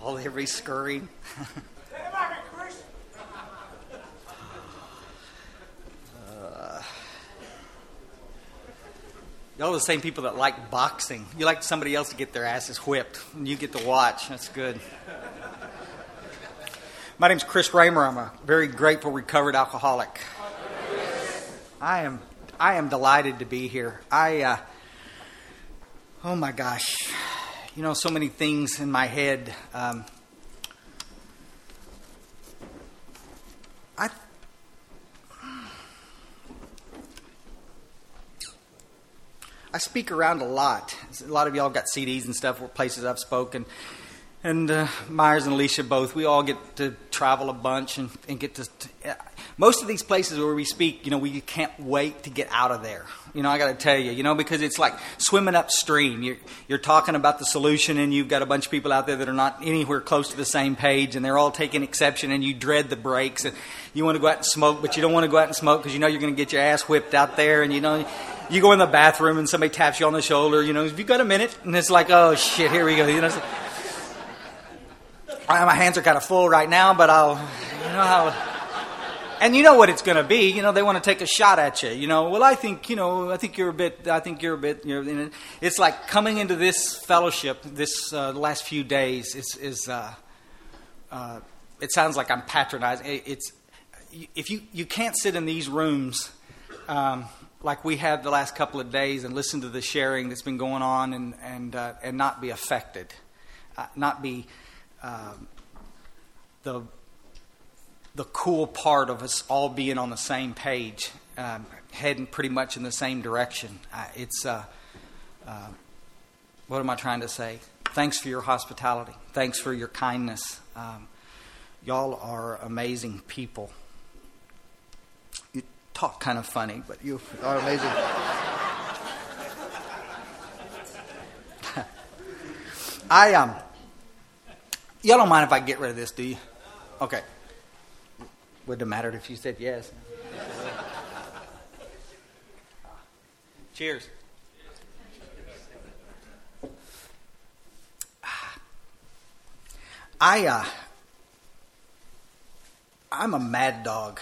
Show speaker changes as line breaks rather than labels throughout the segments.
Oh, everybody scurrying. Y'all are the same people that like boxing. You like somebody else to get their asses whipped, and you get to watch. That's good. My name's Chris Raymer. I'm a very grateful recovered alcoholic. I am delighted to be here. Oh my gosh, so many things in my head. I speak around a lot. A lot of y'all got CDs and stuff, where places I've spoken. And Myers and Alicia both, we all get to travel a bunch and get to... most of these places where we speak, we can't wait to get out of there. I got to tell you, because it's like swimming upstream. You're talking about the solution, and you've got a bunch of people out there that are not anywhere close to the same page, and they're all taking exception, and you dread the breaks. And you want to go out and smoke, but you don't want to go out and smoke because you're going to get your ass whipped out there, and you go in the bathroom and somebody taps you on the shoulder, have you got a minute? And it's like, oh shit, here we go. My hands are kind of full right now, but and you know what it's going to be. They want to take a shot at you. Well, I think you're a bit. It's like coming into this fellowship. This last few days is. It sounds like I'm patronizing. It's if you can't sit in these rooms. Like we have the last couple of days, and listen to the sharing that's been going on, and not be affected, not be the cool part of us all being on the same page, heading pretty much in the same direction. What am I trying to say? Thanks for your hospitality. Thanks for your kindness. Y'all are amazing people. Talk kind of funny, but you are amazing. Y'all don't mind if I get rid of this, do you? Okay. Wouldn't have mattered if you said yes. Cheers. I'm a mad dog.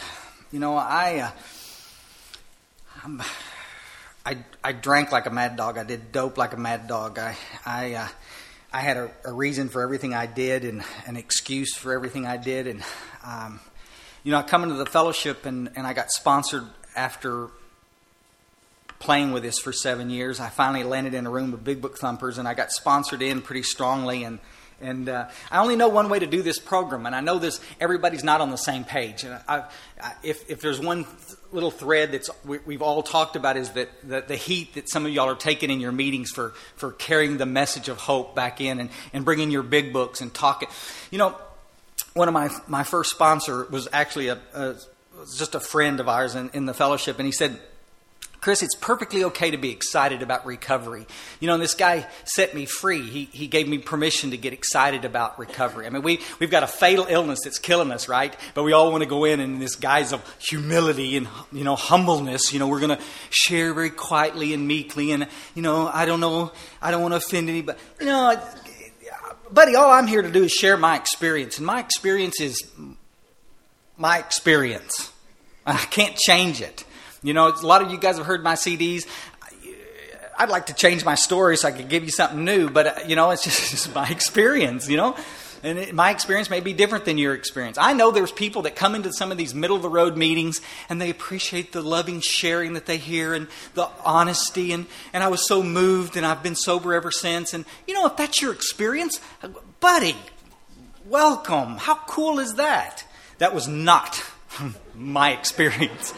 I drank like a mad dog. I did dope like a mad dog. I had a reason for everything I did and an excuse for everything I did. And, I come into the fellowship and I got sponsored after playing with this for 7 years. I finally landed in a room of big book thumpers, and I got sponsored in pretty strongly. And I only know one way to do this program, and I know everybody's not on the same page. And if there's one little thread we've all talked about is that the heat that some of y'all are taking in your meetings for carrying the message of hope back in and bringing your big books and talking. One of my first sponsor was actually just a friend of ours in the fellowship, and he said, Chris, it's perfectly okay to be excited about recovery. This guy set me free. He gave me permission to get excited about recovery. I mean, we've got a fatal illness that's killing us, right? But we all want to go in this guise of humility and, humbleness. We're going to share very quietly and meekly. And, I don't want to offend anybody. Buddy, all I'm here to do is share my experience. And my experience is my experience. I can't change it. A lot of you guys have heard my CDs. I'd like to change my story so I could give you something new, but, it's just my experience, And my experience may be different than your experience. I know there's people that come into some of these middle-of-the-road meetings, and they appreciate the loving sharing that they hear and the honesty, and I was so moved, and I've been sober ever since. And, if that's your experience, buddy, welcome. How cool is that? That was not my experience.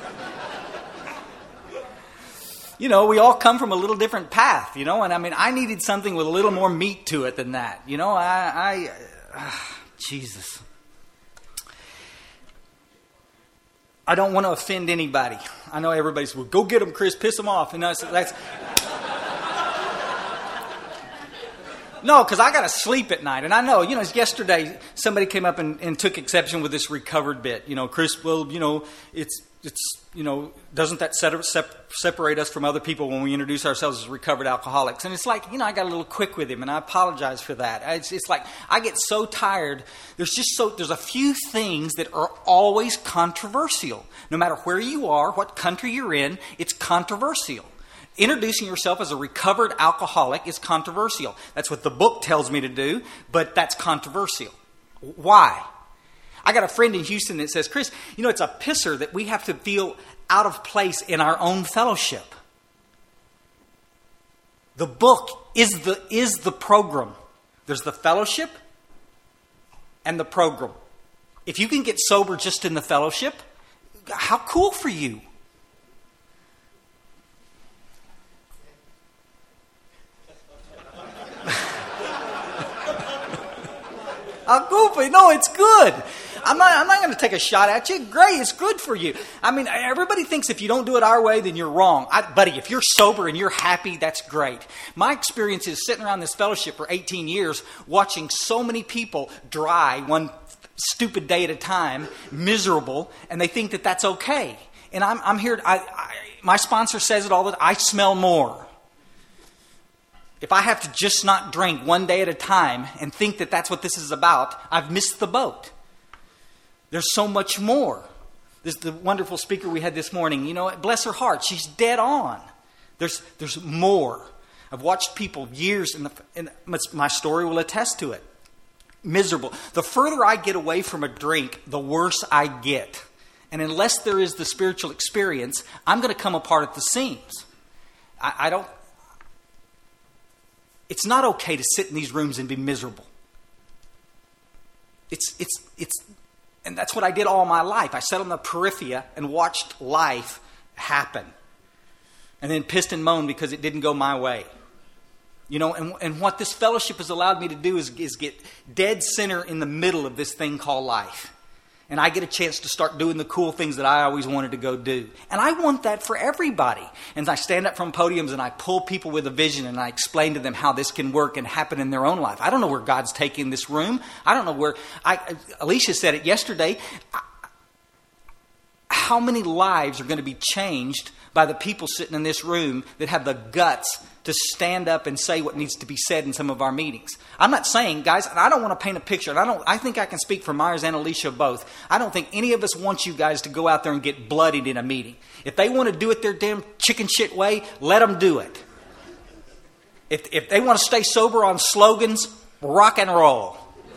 We all come from a little different path, and I needed something with a little more meat to it than that. Jesus. I don't want to offend anybody. I know everybody's, well, go get them, Chris, piss them off. That's no, because I got to sleep at night. And I know, yesterday somebody came up and took exception with this recovered bit. Chris, well, doesn't that separate us from other people when we introduce ourselves as recovered alcoholics? And it's like, I got a little quick with him, and I apologize for that. It's like I get so tired. There's a few things that are always controversial. No matter where you are, what country you're in, it's controversial. Introducing yourself as a recovered alcoholic is controversial. That's what the book tells me to do, but that's controversial. Why? I got a friend in Houston that says, Chris, it's a pisser that we have to feel out of place in our own fellowship. The book is the program. There's the fellowship and the program. If you can get sober just in the fellowship, how cool for you. How cool for you. No, it's good. I'm not going to take a shot at you. Great, it's good for you. Everybody thinks if you don't do it our way, then you're wrong. Buddy, if you're sober and you're happy, that's great. My experience is sitting around this fellowship for 18 years, watching so many people dry one stupid day at a time, miserable, and they think that that's okay. And I'm here. My sponsor says it all the time. I smell more. If I have to just not drink one day at a time and think that that's what this is about, I've missed the boat. There's so much more. This is the wonderful speaker we had this morning. Bless her heart. She's dead on. There's more. I've watched people years, and my story will attest to it. Miserable. The further I get away from a drink, the worse I get. And unless there is the spiritual experience, I'm going to come apart at the seams. It's not okay to sit in these rooms and be miserable. And that's what I did all my life. I sat on the periphery and watched life happen. And then pissed and moaned because it didn't go my way. And what this fellowship has allowed me to do is get dead center in the middle of this thing called life. And I get a chance to start doing the cool things that I always wanted to go do. And I want that for everybody. And I stand up from podiums and I pull people with a vision and I explain to them how this can work and happen in their own life. I don't know where God's taking this room. I don't know where... Alicia said it yesterday. How many lives are going to be changed by the people sitting in this room that have the guts to stand up and say what needs to be said in some of our meetings? I'm not saying, guys, and I don't want to paint a picture, and I think I can speak for Myers and Alicia both. I don't think any of us want you guys to go out there and get bloodied in a meeting. If they want to do it their damn chicken shit way, let them do it. If they want to stay sober on slogans, rock and roll.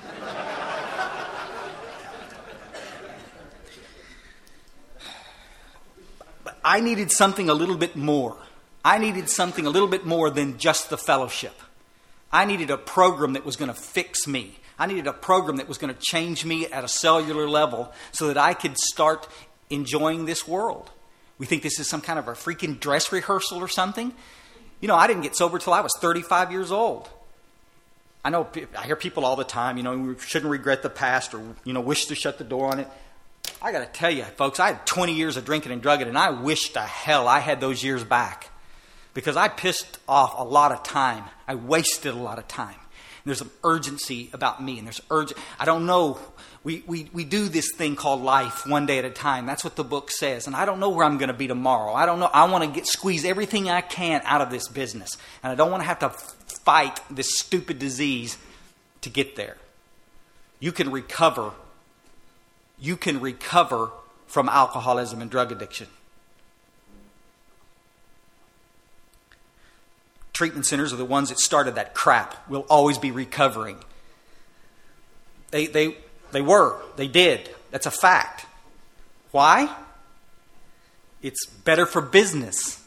But I needed something a little bit more. I needed something a little bit more than just the fellowship. I needed a program that was going to fix me. I needed a program that was going to change me at a cellular level so that I could start enjoying this world. We think this is some kind of a freaking dress rehearsal or something. I didn't get sober till I was 35 years old. I hear people all the time, we shouldn't regret the past or, wish to shut the door on it. I got to tell you, folks, I had 20 years of drinking and drugging, and I wish to hell I had those years back. Because I pissed off a lot of time. I wasted a lot of time. And there's some urgency about me. And I don't know. We do this thing called life one day at a time. That's what the book says. And I don't know where I'm going to be tomorrow. I don't know. I want to squeeze everything I can out of this business. And I don't want to have to fight this stupid disease to get there. You can recover. You can recover from alcoholism and drug addiction. Treatment centers are the ones that started that crap. We'll always be recovering. They did. That's a fact. Why? It's better for business.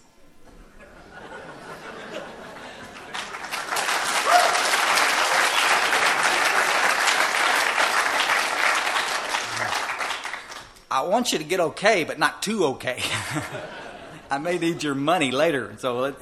I want you to get okay, but not too okay. I may need your money later, so let's...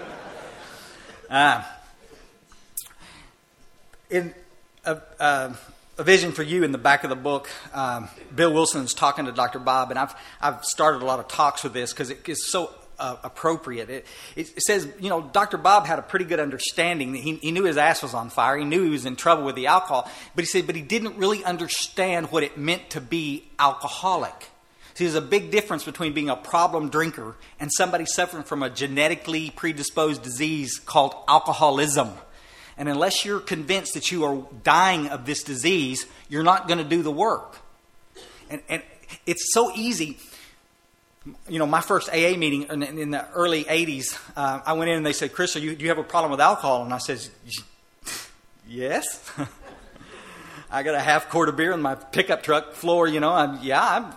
In a vision for you in the back of the book, Bill Wilson's talking to Dr. Bob, and I've started a lot of talks with this because it is so appropriate. It says, Dr. Bob had a pretty good understanding. He knew his ass was on fire. He knew he was in trouble with the alcohol, but he said, but he didn't really understand what it meant to be alcoholic. See, there's a big difference between being a problem drinker and somebody suffering from a genetically predisposed disease called alcoholism. And unless you're convinced that you are dying of this disease, you're not going to do the work. And it's so easy. You know, my first AA meeting in the early 80s, I went in and they said, "Chris, do you have a problem with alcohol?" And I said, "Yes." I got a half quart of beer in my pickup truck floor, yeah.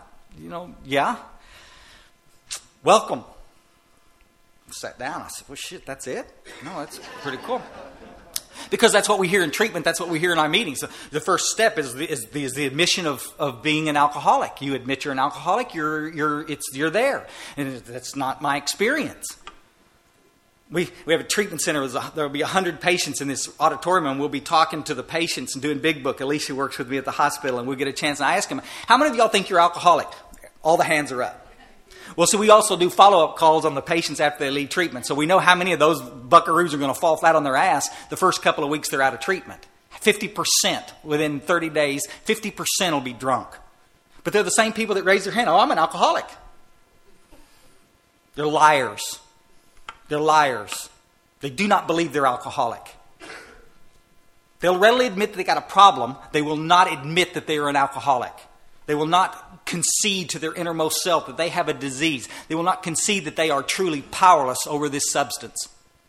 Welcome. Sat down. I said, "Well, shit, that's it?" No, that's pretty cool. Because that's what we hear in treatment. That's what we hear in our meetings. So the first step is the admission of being an alcoholic. You admit you're an alcoholic. You're there, and that's not my experience. We have a treatment center. There will be 100 patients in this auditorium, and we'll be talking to the patients and doing Big Book. Alicia works with me at the hospital, and we'll get a chance. And I ask them, "How many of y'all think you're alcoholic?" All the hands are up. Well, so we also do follow-up calls on the patients after they leave treatment. So we know how many of those buckaroos are going to fall flat on their ass the first couple of weeks they're out of treatment. 50% within 30 days, 50% will be drunk. But they're the same people that raise their hand. "Oh, I'm an alcoholic." They're liars. They're liars. They do not believe they're alcoholic. They'll readily admit that they got a problem. They will not admit that they are an alcoholic. They will not concede to their innermost self that they have a disease. They will not concede that they are truly powerless over this substance.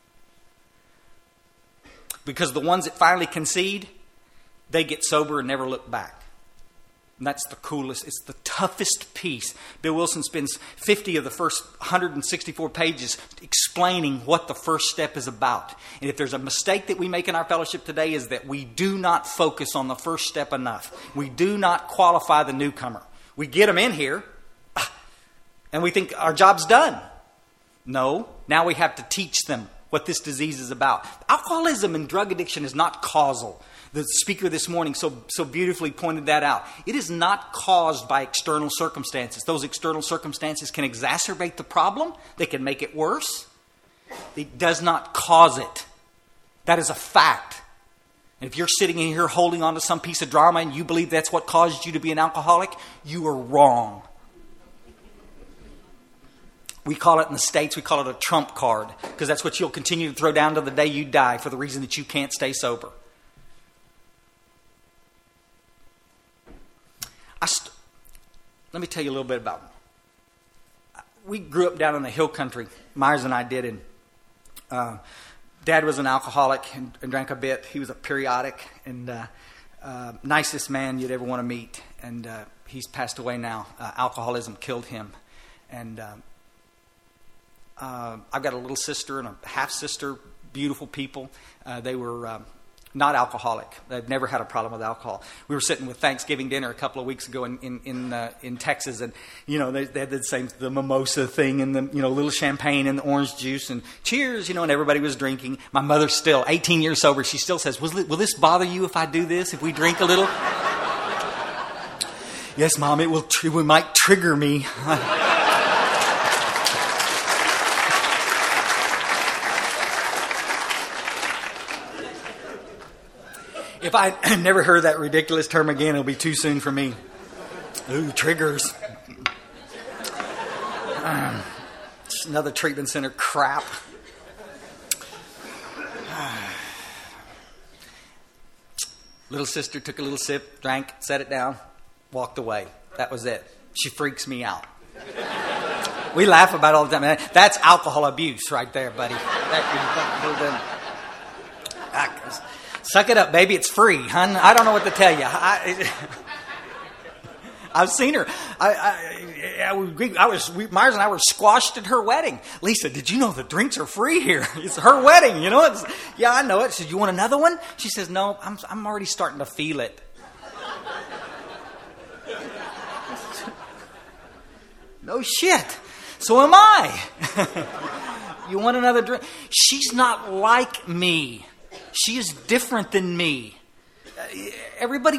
Because the ones that finally concede, they get sober and never look back. And that's the coolest, it's the toughest piece. Bill Wilson spends 50 of the first 164 pages explaining what the first step is about. And if there's a mistake that we make in our fellowship today, is that we do not focus on the first step enough. We do not qualify the newcomer. We get them in here, and we think our job's done. No, now we have to teach them what this disease is about. Alcoholism and drug addiction is not causal. The speaker this morning so beautifully pointed that out. It is not caused by external circumstances. Those external circumstances can exacerbate the problem. They can make it worse. It does not cause it. That is a fact. And if you're sitting in here holding on to some piece of drama and you believe that's what caused you to be an alcoholic, you are wrong. We call it in the States, we call it a trump card, because that's what you'll continue to throw down to the day you die for the reason that you can't stay sober. Let me tell you a little bit about it. We grew up down in the hill country. Myers and I did. And Dad was an alcoholic and drank a bit. He was a periodic and nicest man you'd ever want to meet. And he's passed away now. Alcoholism killed him. And I've got a little sister and a half-sister, beautiful people. They were not alcoholic. They've never had a problem with alcohol. We were sitting with Thanksgiving dinner a couple of weeks ago in Texas, and they had the mimosa thing and the little champagne and the orange juice and cheers, and everybody was drinking. My mother's still 18 years sober. She still says, "Will this bother you if I do this? If we drink a little?" "Yes, Mom. It will. It might trigger me." If I never heard that ridiculous term again, it'll be too soon for me. Ooh, triggers. Just another treatment center crap. Little sister took a little sip, drank, set it down, walked away. That was it. She freaks me out. We laugh about it all the time. That's alcohol abuse right there, buddy. Suck it up, baby. It's free, hun. I don't know what to tell you. I've seen her. Myers and I were squashed at her wedding. "Lisa, did you know the drinks are free here? It's her wedding, Yeah, I know it." She said, "You want another one?" She says, "No, I'm already starting to feel it." No shit. So am I. You want another drink? She's not like me. She is different than me. Everybody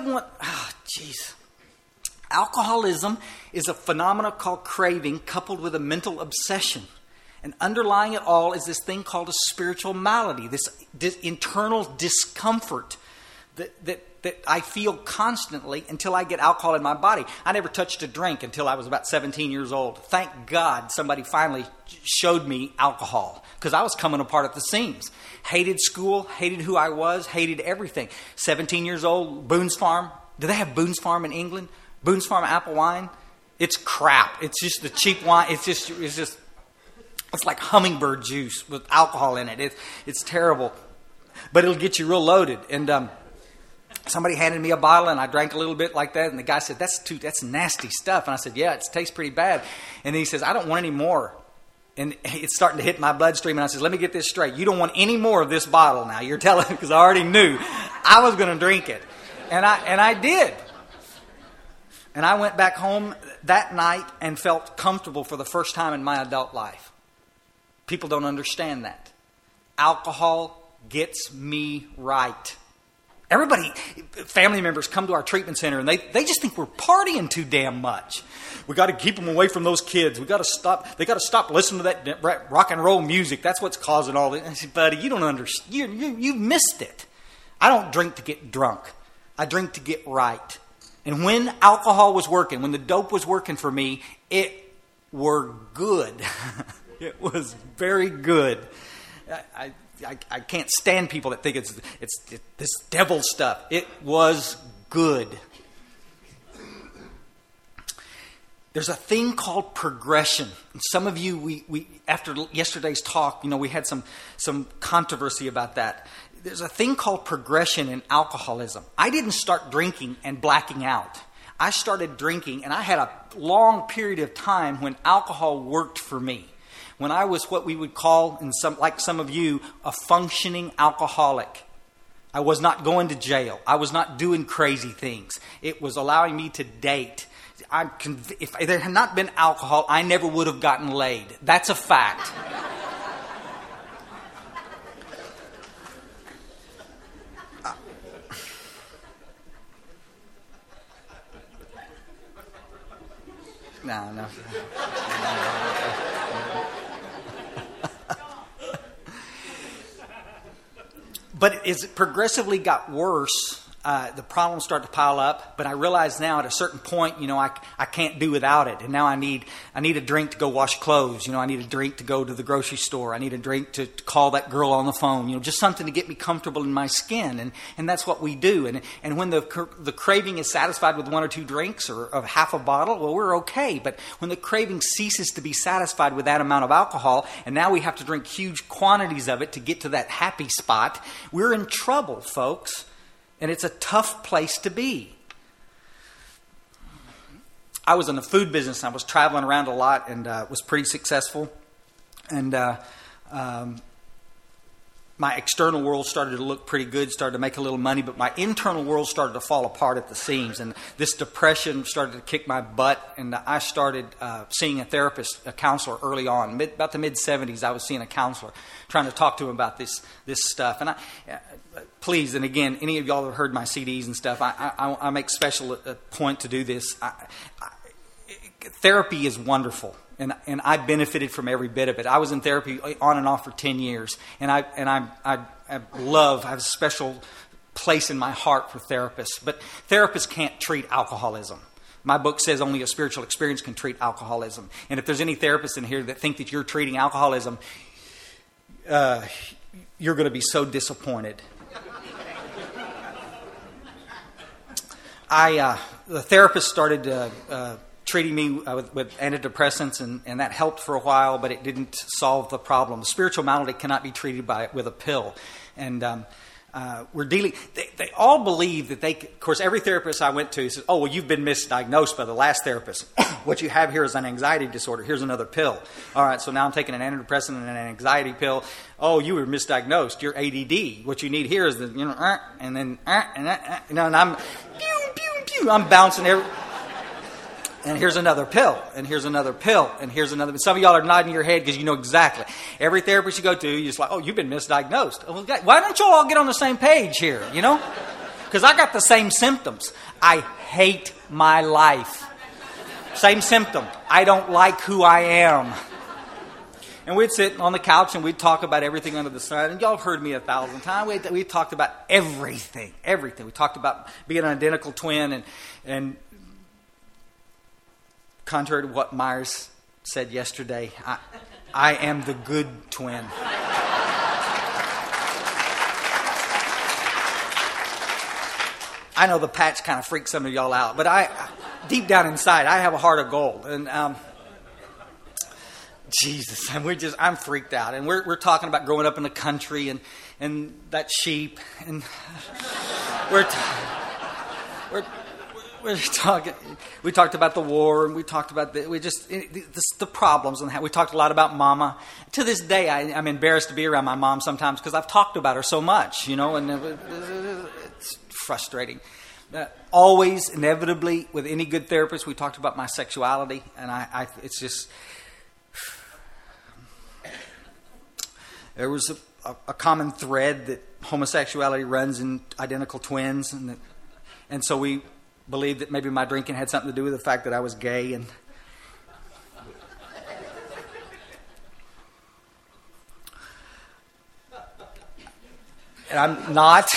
Alcoholism is a phenomenon called craving coupled with a mental obsession. And underlying it all is this thing called a spiritual malady, this internal discomfort that that I feel constantly until I get alcohol in my body. I never touched a drink until I was about 17 years old. Thank God somebody finally showed me alcohol, because I was coming apart at the seams. Hated school, hated who I was, hated everything. 17 years old, Boone's Farm. Do they have Boone's Farm in England? Boone's Farm apple wine? It's crap. It's just the cheap wine. It's like hummingbird juice with alcohol in it. It's terrible. But it'll get you real loaded. And somebody handed me a bottle, and I drank a little bit like that. And the guy said, that's nasty stuff. And I said, yeah, it tastes pretty bad. And then he says, I don't want any more. And it's starting to hit my bloodstream. And I said, let me get this straight. You don't want any more of this bottle now. You're telling me, because I already knew I was going to drink it. And I did. And I went back home that night and felt comfortable for the first time in my adult life. People don't understand that. Alcohol gets me right. Everybody, family members come to our treatment center and they just think we're partying too damn much. We got to keep them away from those kids. We got to stop. They got to stop listening to that rock and roll music. That's what's causing all this. I said, buddy, you don't understand. You missed it. I don't drink to get drunk. I drink to get right. And when alcohol was working, when the dope was working for me, it were good. It was very good. I can't stand people that think it's this devil stuff. It was good. There's a thing called progression. And some of you, we after yesterday's talk, we had some controversy about that. There's a thing called progression in alcoholism. I didn't start drinking and blacking out. I started drinking, and I had a long period of time when alcohol worked for me. When I was what we would call, like some of you, a functioning alcoholic. I was not going to jail. I was not doing crazy things. It was allowing me to date. If there had not been alcohol, I never would have gotten laid. That's a fact. No. But as it progressively got worse, the problems start to pile up. But I realize now at a certain point, I can't do without it. And now I need a drink to go wash clothes. I need a drink to go to the grocery store. I need a drink to call that girl on the phone. Just something to get me comfortable in my skin. And that's what we do. And when the craving is satisfied with one or two drinks or of half a bottle, well, we're okay. But when the craving ceases to be satisfied with that amount of alcohol, and now we have to drink huge quantities of it to get to that happy spot, we're in trouble, folks. And it's a tough place to be. I was in the food business. I was traveling around a lot and was pretty successful. And my external world started to look pretty good, started to make a little money, but my internal world started to fall apart at the seams. And this depression started to kick my butt, and I started seeing a therapist, a counselor early on. About the mid-'70s, I was seeing a counselor, trying to talk to him about this stuff. And please, and again, any of y'all have heard my CDs and stuff, I make special point to do this. Therapy is wonderful. And I benefited from every bit of it. I was in therapy on and off for 10 years. And I have a special place in my heart for therapists. But therapists can't treat alcoholism. My book says only a spiritual experience can treat alcoholism. And if there's any therapists in here that think that you're treating alcoholism, you're going to be so disappointed. The therapist started treating me with antidepressants, and that helped for a while, but it didn't solve the problem. The spiritual malady cannot be treated with a pill. And we're dealing... They all believe that of course, every therapist I went to says, oh, well, you've been misdiagnosed by the last therapist. What you have here is an anxiety disorder. Here's another pill. All right, so now I'm taking an antidepressant and an anxiety pill. Oh, you were misdiagnosed. You're ADD. What you need here is the, and then, and I'm, pew, pew, pew. I'm bouncing every... And here's another pill, and here's another pill, and here's another. Some of y'all are nodding your head because you know exactly. Every therapist you go to, you're just like, oh, you've been misdiagnosed. Why don't y'all all get on the same page here, Because I got the same symptoms. I hate my life. Same symptom. I don't like who I am. And we'd sit on the couch and we'd talk about everything under the sun. And y'all have heard me 1,000 times. We talked about everything. We talked about being an identical twin. And contrary to what Myers said yesterday, I am the good twin. I know the patch kind of freaks some of y'all out, but deep down inside, I have a heart of gold. And Jesus, and I'm freaked out. And we're talking about growing up in the country and that sheep, and we're talking. We talked about the war, and we talked about the problems, and how we talked a lot about Mama. To this day, I'm embarrassed to be around my mom sometimes because I've talked about her so much, and it's frustrating. Always, inevitably, with any good therapist, we talked about my sexuality, and it's just there was a common thread that homosexuality runs in identical twins, and so we believed that maybe my drinking had something to do with the fact that I was gay, and I'm not.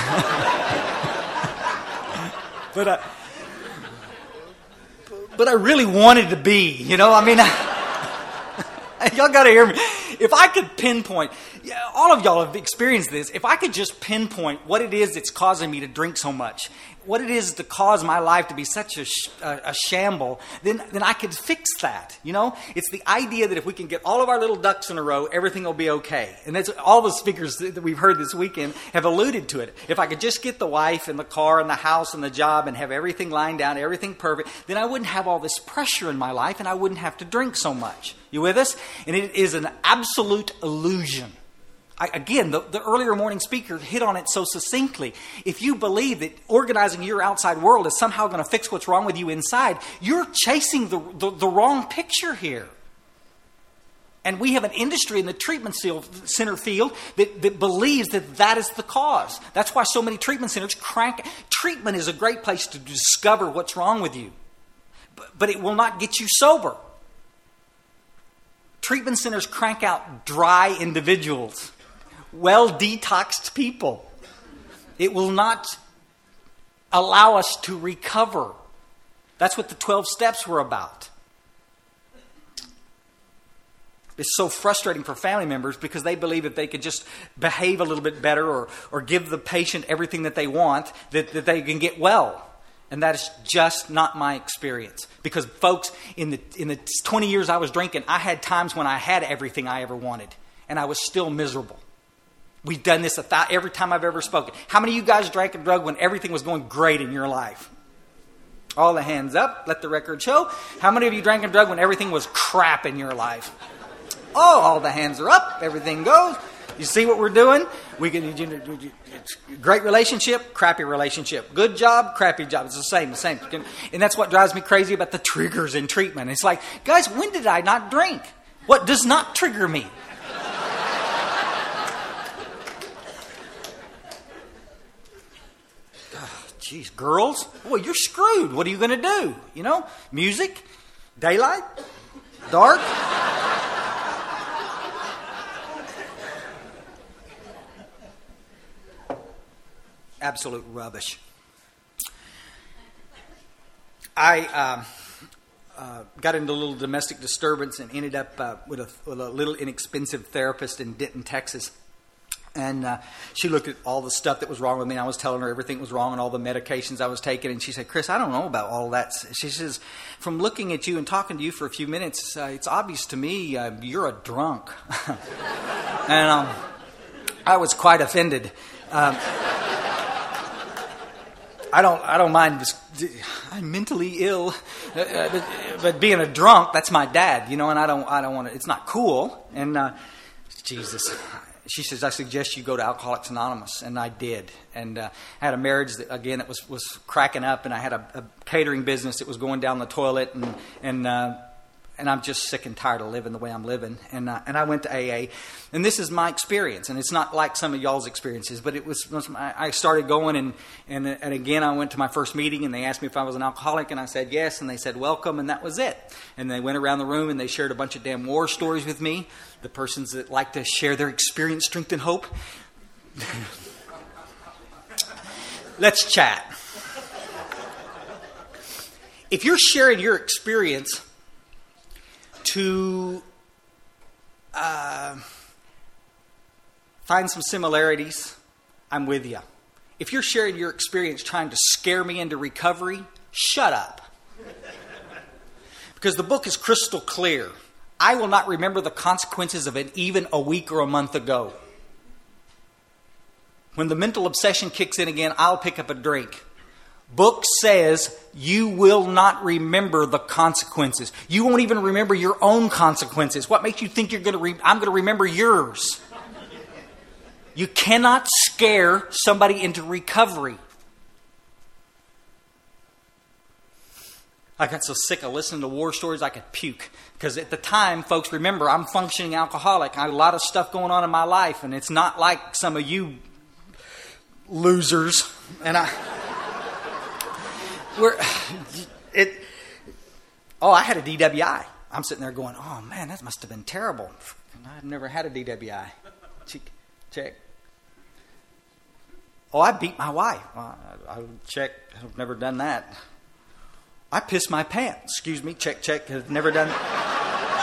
But I really wanted to be, I mean, y'all got to hear me. If I could pinpoint, all of y'all have experienced this. If I could just pinpoint what it is that's causing me to drink so much, what it is to cause my life to be such a shamble, then I could fix that. It's the idea that if we can get all of our little ducks in a row, everything will be okay. And that's all the speakers that we've heard this weekend have alluded to it. If I could just get the wife and the car and the house and the job and have everything lined down, everything perfect, then I wouldn't have all this pressure in my life and I wouldn't have to drink so much. You with us? And it is an absolute illusion. Again, the earlier morning speaker hit on it so succinctly. If you believe that organizing your outside world is somehow going to fix what's wrong with you inside, you're chasing the wrong picture here. And we have an industry in the treatment center field that believes that is the cause. That's why so many treatment centers crank. Treatment is a great place to discover what's wrong with you. But it will not get you sober. Treatment centers crank out dry individuals. Well-detoxed people. It will not allow us to recover. That's what the 12 steps were about. It's so frustrating for family members because they believe that they could just behave a little bit better or give the patient everything that they want, that they can get well. And that is just not my experience. Because folks, in the 20 years I was drinking, I had times when I had everything I ever wanted. And I was still miserable. We've done this every time I've ever spoken. How many of you guys drank a drug when everything was going great in your life? All the hands up. Let the record show. How many of you drank a drug when everything was crap in your life? Oh, all the hands are up. Everything goes. You see what we're doing? It's great relationship, crappy relationship. Good job, crappy job. It's the same. And that's what drives me crazy about the triggers in treatment. It's like, guys, when did I not drink? What does not trigger me? Jeez, girls, well, you're screwed. What are you going to do? Music, daylight, dark. Absolute rubbish. I got into a little domestic disturbance and ended up with a little inexpensive therapist in Denton, Texas. And she looked at all the stuff that was wrong with me. And I was telling her everything was wrong and all the medications I was taking. And she said, Chris, I don't know about all that. She says, from looking at you and talking to you for a few minutes, it's obvious to me you're a drunk. And I was quite offended. I don't mind. I'm mentally ill, but being a drunk, that's my dad, and I don't want to. It's not cool. And Jesus. She says, I suggest you go to Alcoholics Anonymous. And I did. And I had a marriage that was cracking up. And I had a catering business that was going down the toilet. And I'm just sick and tired of living the way I'm living. And I went to AA, and this is my experience. And it's not like some of y'all's experiences, but I started going, and again, I went to my first meeting, and they asked me if I was an alcoholic, and I said yes, and they said welcome, and that was it. And they went around the room, and they shared a bunch of damn war stories with me, the persons that like to share their experience, strength, and hope. Let's chat. If you're sharing your experience to find some similarities, I'm with you. If you're sharing your experience trying to scare me into recovery, shut up. Because the book is crystal clear. I will not remember the consequences of it even a week or a month ago. When the mental obsession kicks in again, I'll pick up a drink. Book says you will not remember the consequences. You won't even remember your own consequences. What makes you think I'm going to remember yours? You cannot scare somebody into recovery. I got so sick of listening to war stories I could puke. Because at the time, folks, remember, I'm functioning alcoholic. I had a lot of stuff going on in my life, and it's not like some of you losers. And I had a DWI. I'm sitting there going, oh man, that must have been terrible. I've never had a DWI. Check. Oh, I beat my wife. I check. I've never done that. I pissed my pants. Excuse me. Check. I've never done that.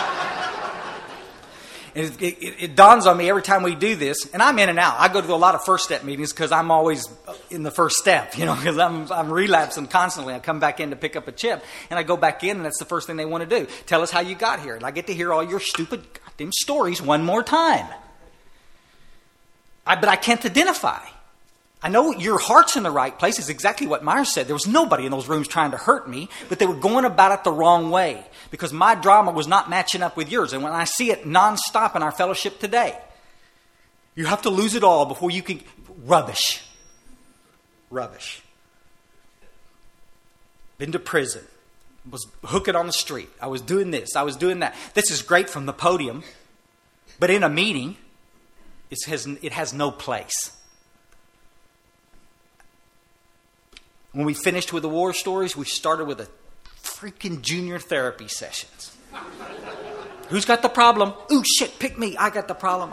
And it dawns on me every time we do this, and I'm in and out. I go to a lot of first step meetings because I'm always in the first step, because I'm relapsing constantly. I come back in to pick up a chip, and I go back in, and that's the first thing they want to do. Tell us how you got here. And I get to hear all your stupid goddamn stories one more time. But I can't identify. I know your heart's in the right place is exactly what Myers said. There was nobody in those rooms trying to hurt me, but they were going about it the wrong way because my drama was not matching up with yours. And when I see it nonstop in our fellowship today, you have to lose it all before you can... Rubbish. Been to prison. Was hooking on the street. I was doing this. I was doing that. This is great from the podium, but in a meeting, it has no place. When we finished with the war stories, we started with a freaking junior therapy sessions. Who's got the problem? Ooh, shit, pick me. I got the problem.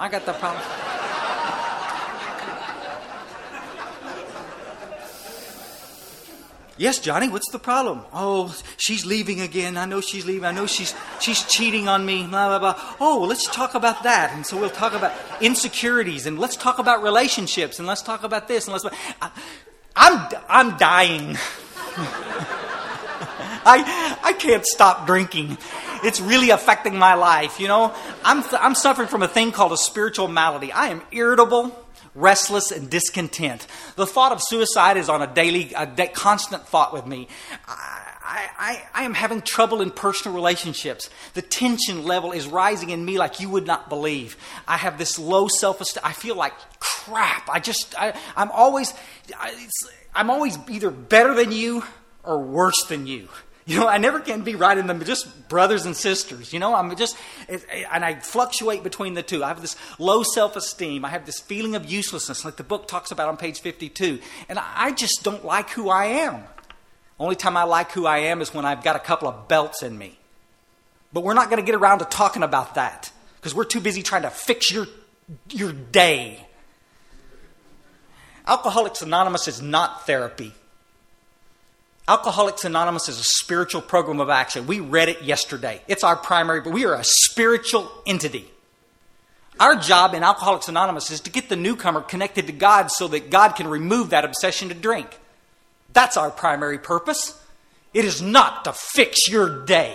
Yes, Johnny, what's the problem? Oh, she's leaving again. I know she's leaving. I know she's cheating on me. Blah, blah, blah. Oh, well, let's talk about that. And so we'll talk about insecurities. And let's talk about relationships. And let's talk about this. And I'm dying. I can't stop drinking. It's really affecting my life, I'm suffering from a thing called a spiritual malady. I am irritable, restless, and discontent. The thought of suicide is on a constant thought with me. I am having trouble in personal relationships. The tension level is rising in me like you would not believe. I have this low self-esteem. I feel like crap. I'm always either better than you or worse than you. I never can be right in them, just brothers and sisters. And I fluctuate between the two. I have this low self-esteem. I have this feeling of uselessness, like the book talks about on page 52. And I just don't like who I am. Only time I like who I am is when I've got a couple of belts in me. But we're not going to get around to talking about that because we're too busy trying to fix your day. Alcoholics Anonymous is not therapy. Alcoholics Anonymous is a spiritual program of action. We read it yesterday. It's our primary, but we are a spiritual entity. Our job in Alcoholics Anonymous is to get the newcomer connected to God so that God can remove that obsession to drink. That's our primary purpose. It is not to fix your day.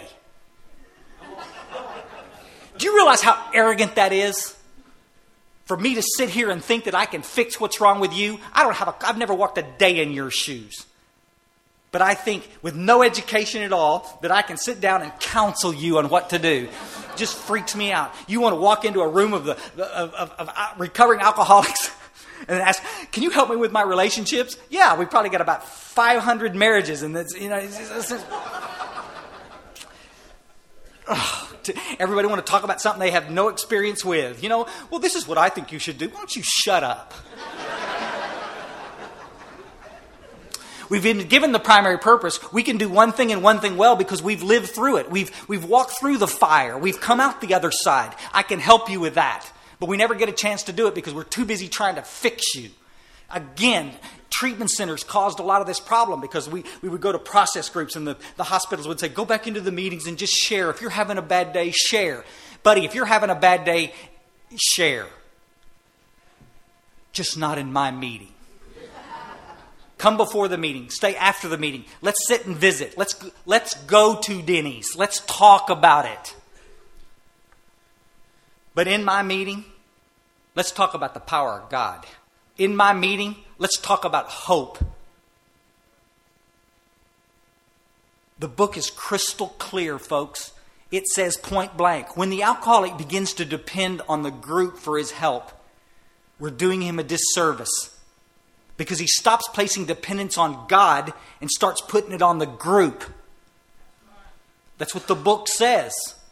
Do you realize how arrogant that is? For me to sit here and think that I can fix what's wrong with you, I've never walked a day in your shoes. But I think with no education at all that I can sit down and counsel you on what to do. It just freaks me out. You want to walk into a room of recovering alcoholics and ask, can you help me with my relationships? Yeah, we probably got about 500 marriages. And Everybody want to talk about something they have no experience with. Well, this is what I think you should do. Why don't you shut up? We've been given the primary purpose. We can do one thing and one thing well because we've lived through it. We've walked through the fire. We've come out the other side. I can help you with that. But we never get a chance to do it because we're too busy trying to fix you. Again, treatment centers caused a lot of this problem because we would go to process groups and the hospitals would say, go back into the meetings and just share. If you're having a bad day, share. Buddy, if you're having a bad day, share. Just not in my meeting. Come before the meeting. Stay after the meeting. Let's sit and visit. Let's go to Denny's. Let's talk about it. But in my meeting, let's talk about the power of God. In my meeting, let's talk about hope. The book is crystal clear, folks. It says point blank, when the alcoholic begins to depend on the group for his help, we're doing him a disservice. Because he stops placing dependence on God and starts putting it on the group. That's what the book says.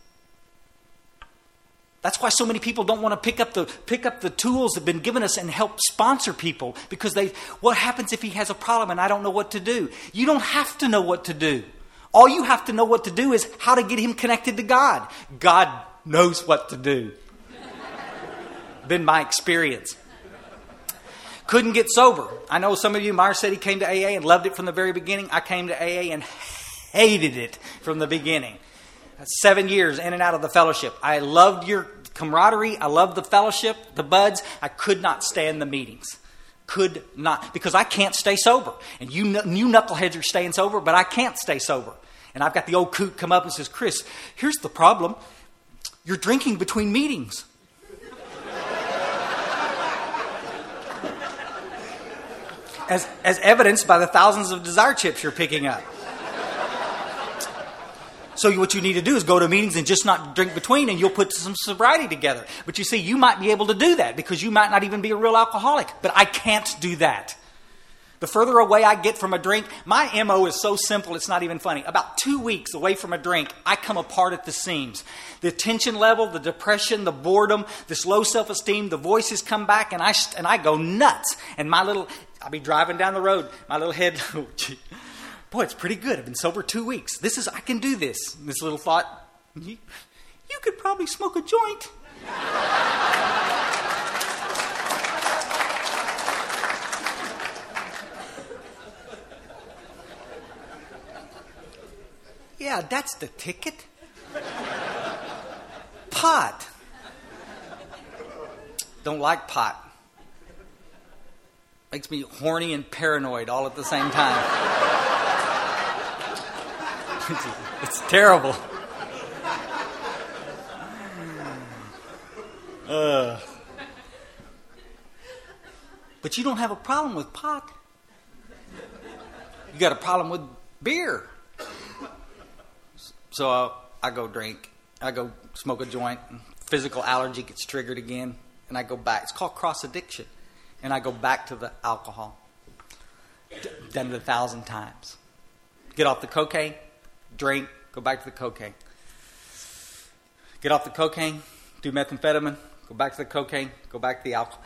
That's why so many people don't want to pick up the tools that have been given us and help sponsor people. Because what happens if he has a problem and I don't know what to do? You don't have to know what to do. All you have to know what to do is how to get him connected to God. God knows what to do. Been my experience. Couldn't get sober. I know some of you, Myers said he came to AA and loved it from the very beginning. I came to AA and hated it from the beginning. 7 years in and out of the fellowship. I loved your camaraderie. I loved the fellowship, the buds. I could not stand the meetings. Could not. Because I can't stay sober. And you knuckleheads are staying sober, but I can't stay sober. And I've got the old coot come up and says, Chris, here's the problem. You're drinking between meetings. As evidenced by the thousands of Desire chips you're picking up. So what you need to do is go to meetings and just not drink between, and you'll put some sobriety together. But you see, you might be able to do that because you might not even be a real alcoholic. But I can't do that. The further away I get from a drink, my MO is so simple it's not even funny. About 2 weeks away from a drink, I come apart at the seams. The tension level, the depression, the boredom, this low self-esteem, the voices come back, and I go nuts. And I'll be driving down the road, my little head, oh, gee, boy, it's pretty good. I've been sober 2 weeks. I can do this. And this little thought, you could probably smoke a joint. Yeah, that's the ticket. Pot. Don't like pot. Makes me horny and paranoid all at the same time. It's terrible. But you don't have a problem with pot. You got a problem with beer. So I go drink. I go smoke a joint. Physical allergy gets triggered again. And I go back. It's called cross addiction. And I go back to the alcohol. Done it 1,000 times. Get off the cocaine, drink, go back to the cocaine. Get off the cocaine, do methamphetamine, go back to the cocaine, go back to the alcohol.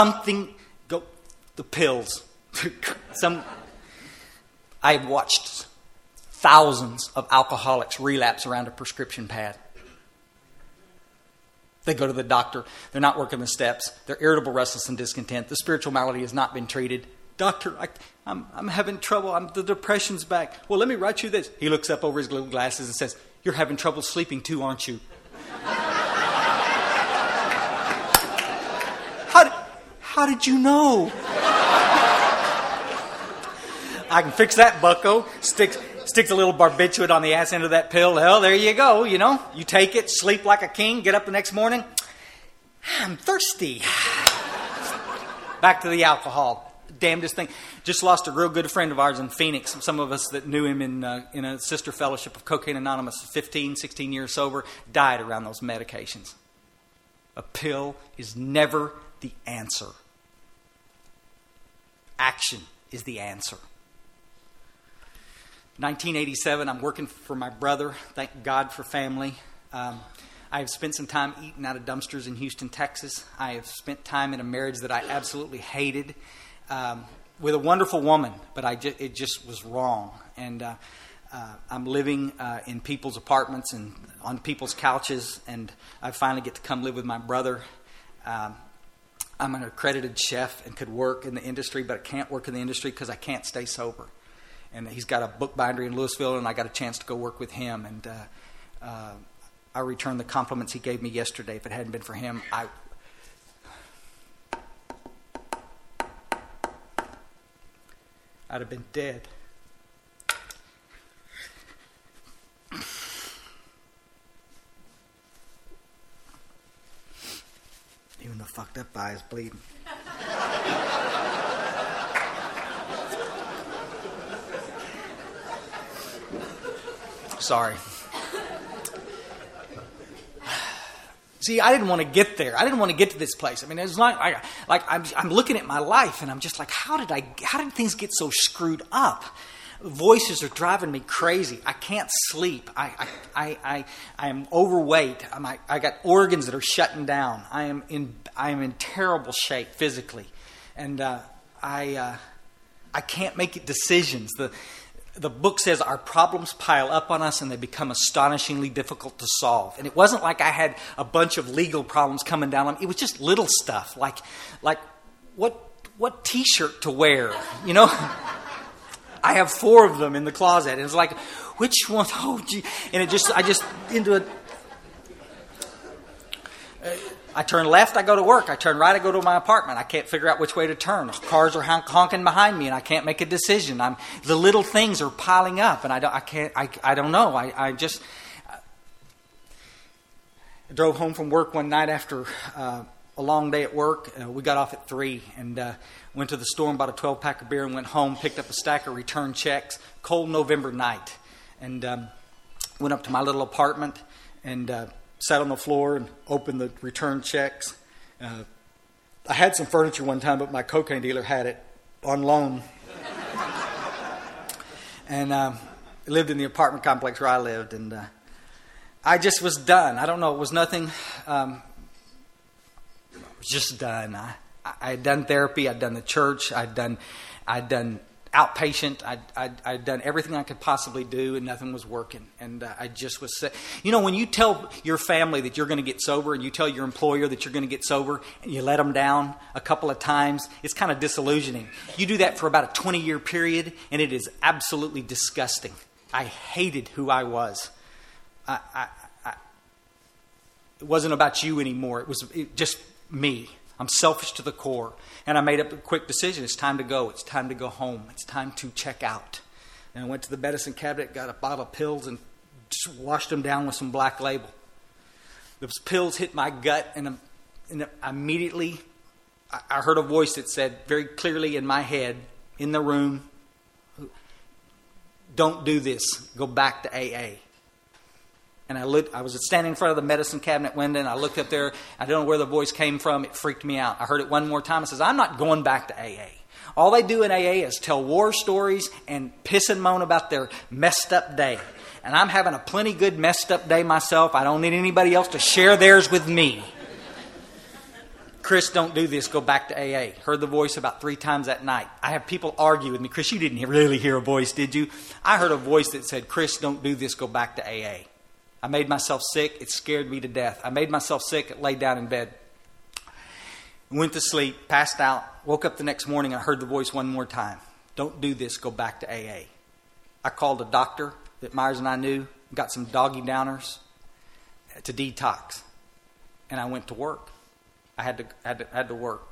The pills. I've watched thousands of alcoholics relapse around a prescription pad. They go to the doctor. They're not working the steps. They're irritable, restless, and discontent. The spiritual malady has not been treated. Doctor, I'm having trouble. The depression's back. Well, let me write you this. He looks up over his little glasses and says, you're having trouble sleeping too, aren't you? How did you know? I can fix that, bucko. Sticks a little barbiturate on the ass end of that pill. Hell, there you go, you know. You take it, sleep like a king, get up the next morning. I'm thirsty. Back to the alcohol. Damnedest thing. Just lost a real good friend of ours in Phoenix. Some of us that knew him in a sister fellowship of Cocaine Anonymous, 15, 16 years sober, died around those medications. A pill is never the answer. Action is the answer. 1987, I'm working for my brother. Thank God for family. I have spent some time eating out of dumpsters in Houston, Texas. I have spent time in a marriage that I absolutely hated with a wonderful woman, but it just was wrong. And I'm living in people's apartments and on people's couches, and I finally get to come live with my brother. I'm an accredited chef and could work in the industry, but I can't work in the industry because I can't stay sober. And he's got a book bindery in Louisville, and I got a chance to go work with him. And I returned the compliments he gave me yesterday. If it hadn't been for him, I'd have been dead. Even the fucked up eye is bleeding. Sorry. See, I didn't want to get there. I didn't want to get to this place. I mean, it's not like I'm looking at my life, and I'm just like, how did things get so screwed up? Voices are driving me crazy. I can't sleep. I am overweight. I got organs that are shutting down. I am in terrible shape physically, and I can't make decisions. The book says our problems pile up on us and they become astonishingly difficult to solve. And it wasn't like I had a bunch of legal problems coming down on me. It was just little stuff like what T-shirt to wear, you know. I have 4 of them in the closet, and it's like, which one? Oh, gee. And I turn left, I go to work. I turn right, I go to my apartment. I can't figure out which way to turn. Cars are honking behind me, and I can't make a decision. The little things are piling up, and I don't know. I drove home from work one night after a long day at work. We got off at 3 and went to the store and bought a 12-pack of beer and went home, picked up a stack of return checks, cold November night, and went up to my little apartment and sat on the floor and opened the return checks. I had some furniture one time, but my cocaine dealer had it on loan. And lived in the apartment complex where I lived, and I just was done. I don't know, it was nothing. I was just done. I had done therapy. I'd done the church. I'd done outpatient. I'd done everything I could possibly do, and nothing was working. And I just was sick. You know, when you tell your family that you're going to get sober, and you tell your employer that you're going to get sober, and you let them down a couple of times, it's kind of disillusioning. You do that for about a 20-year period, and it is absolutely disgusting. I hated who I was. It wasn't about you anymore. It was just me. I'm selfish to the core. And I made up a quick decision. It's time to go. It's time to go home. It's time to check out. And I went to the medicine cabinet, got a bottle of pills, and just washed them down with some Black Label. Those pills hit my gut, and immediately I heard a voice that said very clearly in my head, in the room, don't do this. Go back to AA. And I was standing in front of the medicine cabinet window, and I looked up there. I don't know where the voice came from. It freaked me out. I heard it one more time. It says, I'm not going back to AA. All they do in AA is tell war stories and piss and moan about their messed up day. And I'm having a plenty good messed up day myself. I don't need anybody else to share theirs with me. Chris, don't do this. Go back to AA. Heard the voice about 3 times that night. I have people argue with me. Chris, you didn't really hear a voice, did you? I heard a voice that said, Chris, don't do this. Go back to AA. I made myself sick. It scared me to death. I made myself sick. I laid down in bed. Went to sleep, passed out, woke up the next morning, and I heard the voice one more time. Don't do this. Go back to AA. I called a doctor that Myers and I knew, got some doggy downers to detox. And I went to work. I had to work.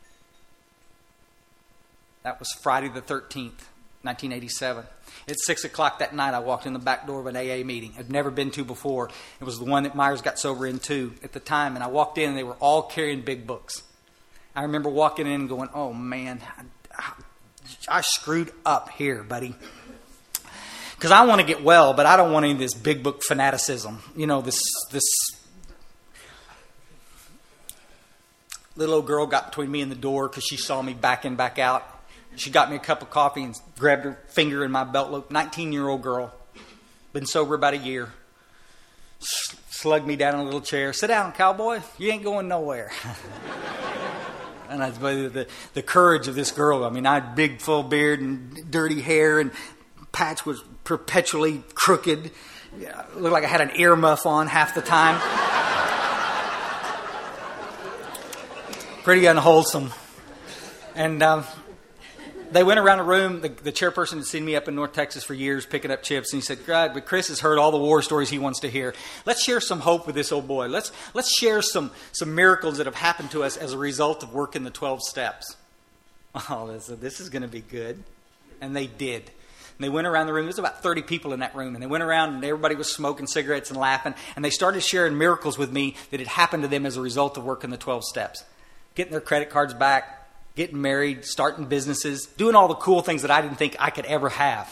That was Friday the 13th. 1987. At 6 o'clock that night, I walked in the back door of an AA meeting I'd never been to before. It was the one that Myers got sober into at the time. And I walked in, and they were all carrying big books. I remember walking in and going, oh, man, I screwed up here, buddy. Because I want to get well, but I don't want any of this big book fanaticism. You know, this little old girl got between me and the door because she saw me back in, back out. She got me a cup of coffee and grabbed her finger in my belt loop. 19-year-old girl. Been sober about a year. slugged me down in a little chair. Sit down, cowboy. You ain't going nowhere. And that's the courage of this girl. I mean, I had big, full beard and dirty hair, and Patch was perpetually crooked. Yeah, looked like I had an earmuff on half the time. Pretty unwholesome. And they went around the room. The chairperson had seen me up in North Texas for years picking up chips, and he said, "God, but Chris has heard all the war stories he wants to hear. Let's share some hope with this old boy. Let's share some miracles that have happened to us as a result of working the 12 steps." Oh, this is going to be good. And they did. And they went around the room. There was about 30 people in that room. And they went around and everybody was smoking cigarettes and laughing. And they started sharing miracles with me that had happened to them as a result of working the 12 steps. Getting their credit cards back, getting married, starting businesses, doing all the cool things that I didn't think I could ever have.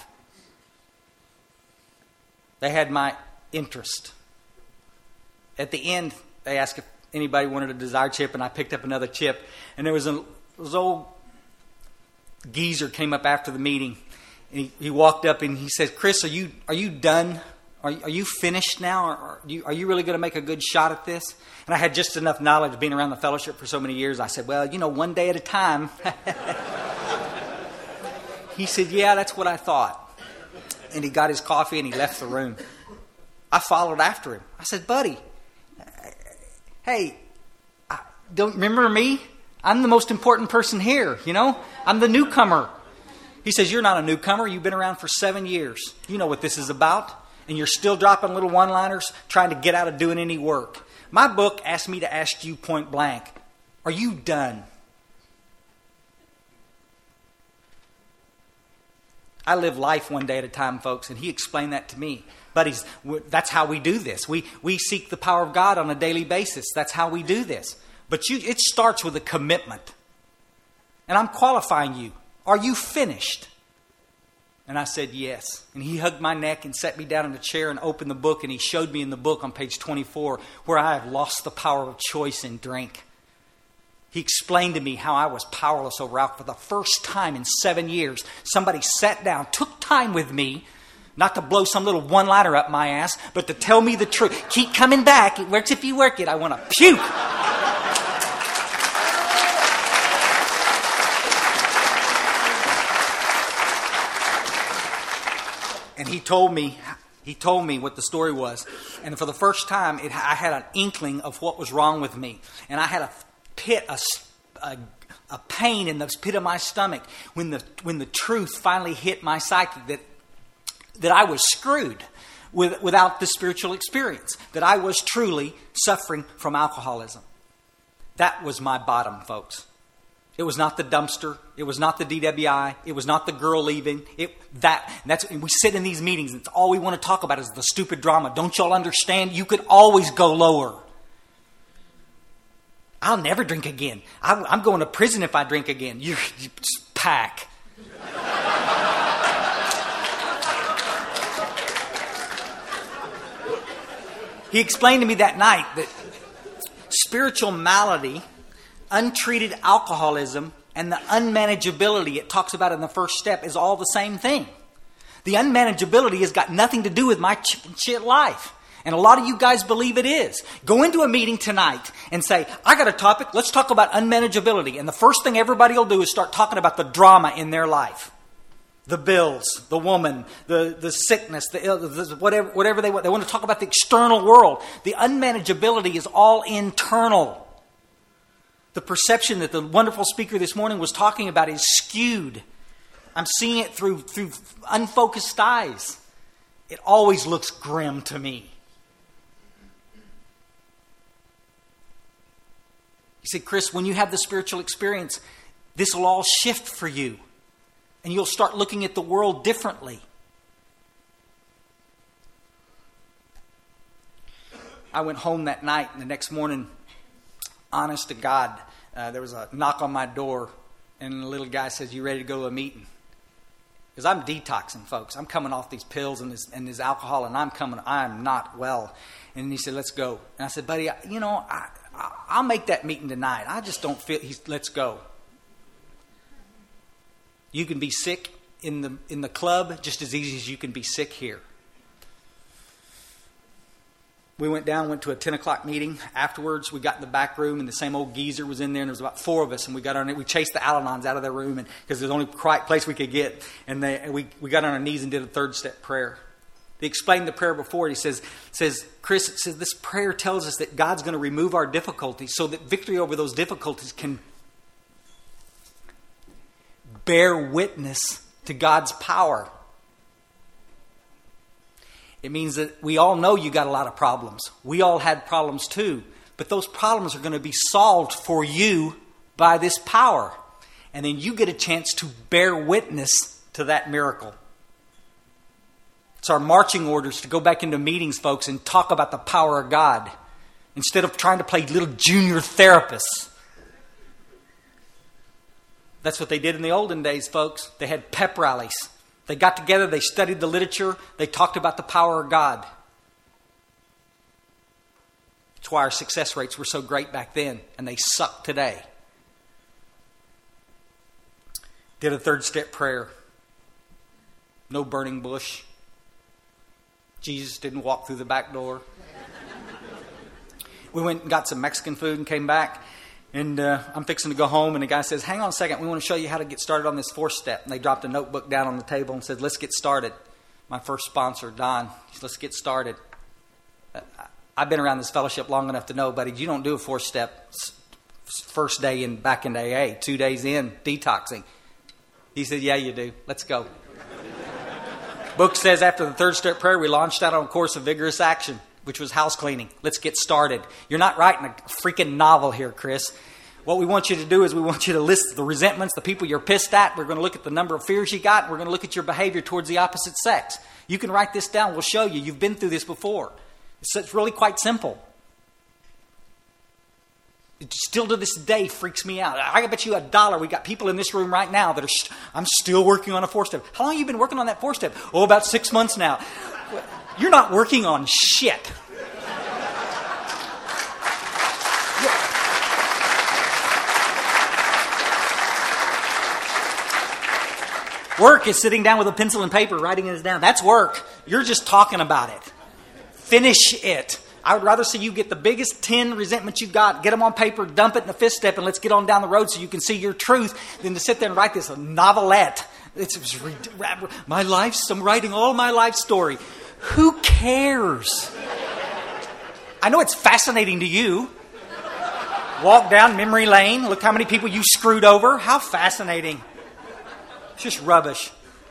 They had my interest. At the end, they asked if anybody wanted a Desire chip, and I picked up another chip. And there was this old geezer came up after the meeting. And he walked up and he said, "Chris, are you done? Are you finished now? Or are you really going to make a good shot at this?" And I had just enough knowledge being around the fellowship for so many years. I said, "Well, one day at a time." He said, "Yeah, that's what I thought." And he got his coffee and he left the room. I followed after him. I said, "Buddy, hey, don't remember me? I'm the most important person here, I'm the newcomer." He says, "You're not a newcomer. You've been around for 7 years. You know what this is about. And you're still dropping little one-liners trying to get out of doing any work. My book asked me to ask you point blank, are you done?" I live life one day at a time, folks, and he explained that to me. Buddies, that's how we do this. We seek the power of God on a daily basis. That's how we do this. But it starts with a commitment. And I'm qualifying you. Are you finished? And I said, yes. And he hugged my neck and set me down in a chair and opened the book. And he showed me in the book on page 24 where I have lost the power of choice in drink. He explained to me how I was powerless over alcohol. For the first time in 7 years, somebody sat down, took time with me, not to blow some little one-liner up my ass, but to tell me the truth. Keep coming back. It works if you work it. I want to puke. And he told me what the story was. And for the first time, I had an inkling of what was wrong with me. And I had a pain in the pit of my stomach when the truth finally hit my psyche that I was screwed without the spiritual experience. That I was truly suffering from alcoholism. That was my bottom, folks. It was not the dumpster. It was not the DWI. It was not the girl leaving. We sit in these meetings and all we want to talk about is the stupid drama. Don't y'all understand? You could always go lower. I'll never drink again. I'm going to prison if I drink again. You pack. He explained to me that night that spiritual malady, untreated alcoholism, and the unmanageability it talks about in the first step is all the same thing. The unmanageability has got nothing to do with my chicken shit life. And a lot of you guys believe it is. Go into a meeting tonight and say, I got a topic, let's talk about unmanageability. And the first thing everybody will do is start talking about the drama in their life. The bills, the woman, the sickness, the illness, whatever they want. They want to talk about the external world. The unmanageability is all internal. The perception that the wonderful speaker this morning was talking about is skewed. I'm seeing it through unfocused eyes. It always looks grim to me. You see, Chris, when you have the spiritual experience, this will all shift for you. And you'll start looking at the world differently. I went home that night, and the next morning, honest to God, there was a knock on my door, and the little guy says, "You ready to go to a meeting?" Because I'm detoxing, folks. I'm coming off these pills and this alcohol, and I'm not well. And he said, "Let's go." And I said, "Buddy, I'll make that meeting tonight. I just don't feel." Let's go. You can be sick in the club just as easy as you can be sick here. We went to a 10 o'clock meeting. Afterwards, we got in the back room, and the same old geezer was in there, and there was about 4 of us, and we chased the Al-Anons out of their room because there's the only quiet place we could get. And we got on our knees and did a 3rd-step prayer. They explained the prayer before. He says, Chris, it says this prayer tells us that God's going to remove our difficulties so that victory over those difficulties can bear witness to God's power. It means that we all know you got a lot of problems. We all had problems too. But those problems are going to be solved for you by this power. And then you get a chance to bear witness to that miracle. It's our marching orders to go back into meetings, folks, and talk about the power of God instead of trying to play little junior therapists. That's what they did in the olden days, folks. They had pep rallies. They got together, they studied the literature, they talked about the power of God. That's why our success rates were so great back then, and they suck today. Did a 3rd-step prayer. No burning bush. Jesus didn't walk through the back door. We went and got some Mexican food and came back. And I'm fixing to go home, and the guy says, hang on a second, we want to show you how to get started on this 4th step. And they dropped a notebook down on the table and said, let's get started. My first sponsor, Don, said, let's get started. I've been around this fellowship long enough to know, buddy, you don't do a 4-step first day back in AA, 2 days in, detoxing. He said, yeah, you do. Let's go. Book says after the 3rd-step prayer, we launched out on a course of vigorous action, which was house cleaning. Let's get started. You're not writing a freaking novel here, Chris. What we want you to do is we want you to list the resentments, the people you're pissed at. We're going to look at the number of fears you got. We're going to look at your behavior towards the opposite sex. You can write this down. We'll show you. You've been through this before. It's really quite simple. It still to this day freaks me out. I bet you $1. We got people in this room right now that are, I'm still working on a 4-step. How long have you been working on that 4-step? Oh, about 6 months now. You're not working on shit. Work is sitting down with a pencil and paper, writing it down. That's work. You're just talking about it. Finish it. I would rather see you get the biggest 10 resentments you've got, get them on paper, dump it in the 5th step, and let's get on down the road so you can see your truth, than to sit there and write this novelette. My life, I'm writing all my life story. Who cares? I know it's fascinating to you. Walk down memory lane, look how many people you screwed over. How fascinating. It's just rubbish.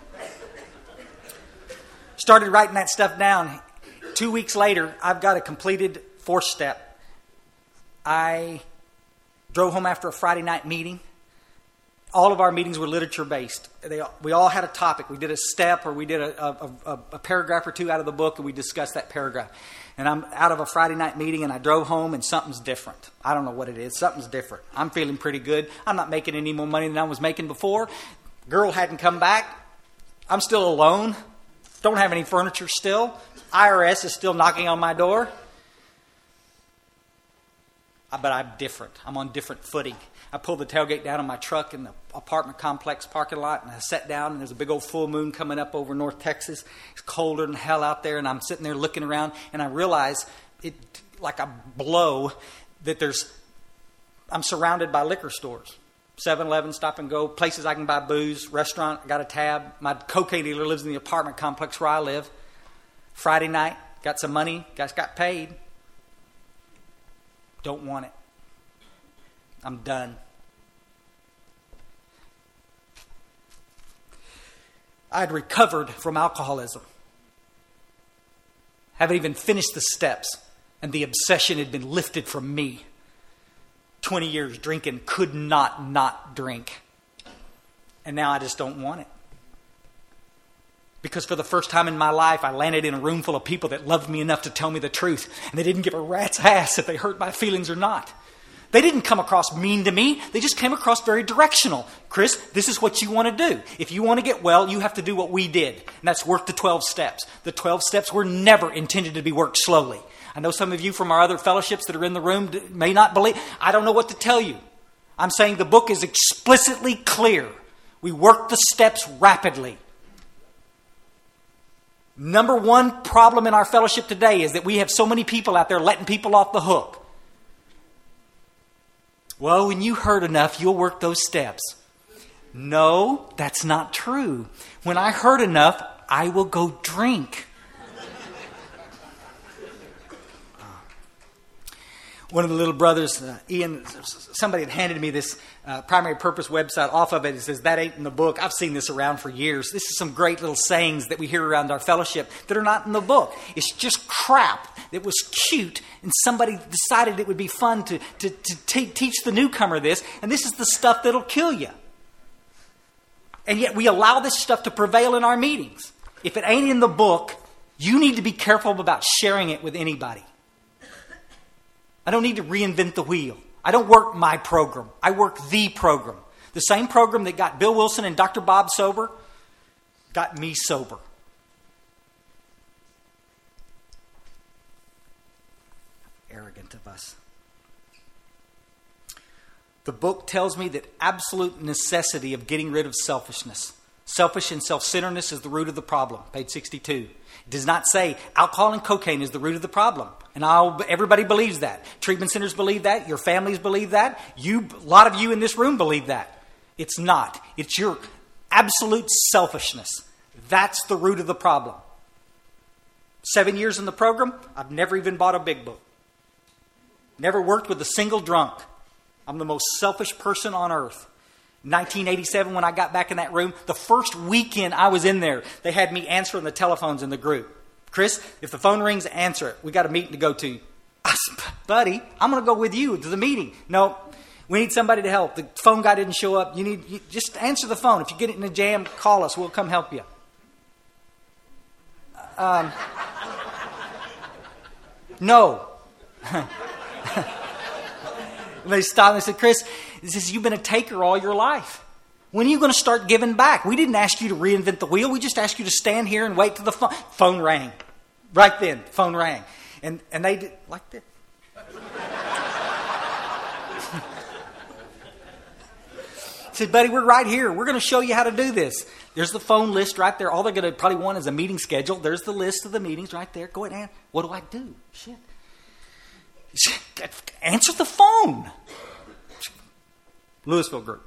Started writing that stuff down. 2 weeks later, I've got a completed 4th step. I drove home after a Friday night meeting. All of our meetings were literature-based. We all had a topic. We did a step, or we did a paragraph or 2 out of the book, and we discussed that paragraph. And I'm out of a Friday night meeting, and I drove home, and something's different. I don't know what it is. Something's different. I'm feeling pretty good. I'm not making any more money than I was making before. Girl hadn't come back. I'm still alone. Don't have any furniture still. IRS is still knocking on my door. But I'm different. I'm on different footing. I pulled the tailgate down on my truck in the apartment complex parking lot, and I sat down, and there's a big old full moon coming up over North Texas. It's colder than hell out there, and I'm sitting there looking around, and I realize, it like a blow, that I'm surrounded by liquor stores. 7-Eleven, Stop and Go, places I can buy booze, restaurant, I got a tab. My cocaine dealer lives in the apartment complex where I live. Friday night, got some money, guys got paid. Don't want it. I'm done. I'd recovered from alcoholism. Haven't even finished the steps, and the obsession had been lifted from me. 20 years drinking, could not drink. And now I just don't want it. Because for the first time in my life, I landed in a room full of people that loved me enough to tell me the truth. And they didn't give a rat's ass if they hurt my feelings or not. They didn't come across mean to me. They just came across very directional. Chris, this is what you want to do. If you want to get well, you have to do what we did. And that's work the 12 steps. The 12 steps were never intended to be worked slowly. I know some of you from our other fellowships that are in the room may not believe. I don't know what to tell you. I'm saying the book is explicitly clear. We work the steps rapidly. Number one problem in our fellowship today is that we have so many people out there letting people off the hook. Well, when you hurt enough, you'll work those steps. No, that's not true. When I hurt enough, I will go drink. One of the little brothers, Ian, somebody had handed me this Primary Purpose website. Off of it, it says, that ain't in the book. I've seen this around for years. This is some great little sayings that we hear around our fellowship that are not in the book. It's just crap that was cute, and somebody decided it would be fun to teach the newcomer this, and this is the stuff that'll kill you. And yet we allow this stuff to prevail in our meetings. If it ain't in the book, you need to be careful about sharing it with anybody. I don't need to reinvent the wheel. I don't work my program. I work the program. The same program that got Bill Wilson and Dr. Bob sober got me sober. Arrogant of us. The book tells me that absolute necessity of getting rid of selfishness. Selfish and self-centeredness is the root of the problem. Page 62. It does not say alcohol and cocaine is the root of the problem. And everybody believes that. Treatment centers believe that. Your families believe that. A lot of you in this room believe that. It's not. It's your absolute selfishness. That's the root of the problem. 7 years in the program, I've never even bought a big book. Never worked with a single drunk. I'm the most selfish person on earth. 1987, when I got back in that room, the first weekend I was in there, they had me answering the telephones in the group. Chris, if the phone rings, answer it. We got a meeting to go to. I said, buddy, I'm going to go with you to the meeting. No, we need somebody to help. The phone guy didn't show up. You just answer the phone. If you get it in a jam, call us. We'll come help you. No. They stopped and they said, Chris, you've been a taker all your life. When are you going to start giving back? We didn't ask you to reinvent the wheel. We just asked you to stand here and wait till the phone rang. Right then, phone rang. And they did like that. I said, buddy, we're right here. We're going to show you how to do this. There's the phone list right there. All they're going to probably want is a meeting schedule. There's the list of the meetings right there. Go ahead and what do I do? Shit. Answer the phone. Louisville group.